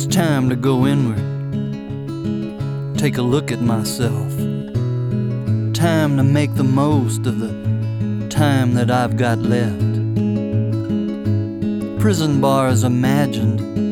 time to go inward, take a look at myself. Time to make the most of the time that I've got left. Prison bars imagined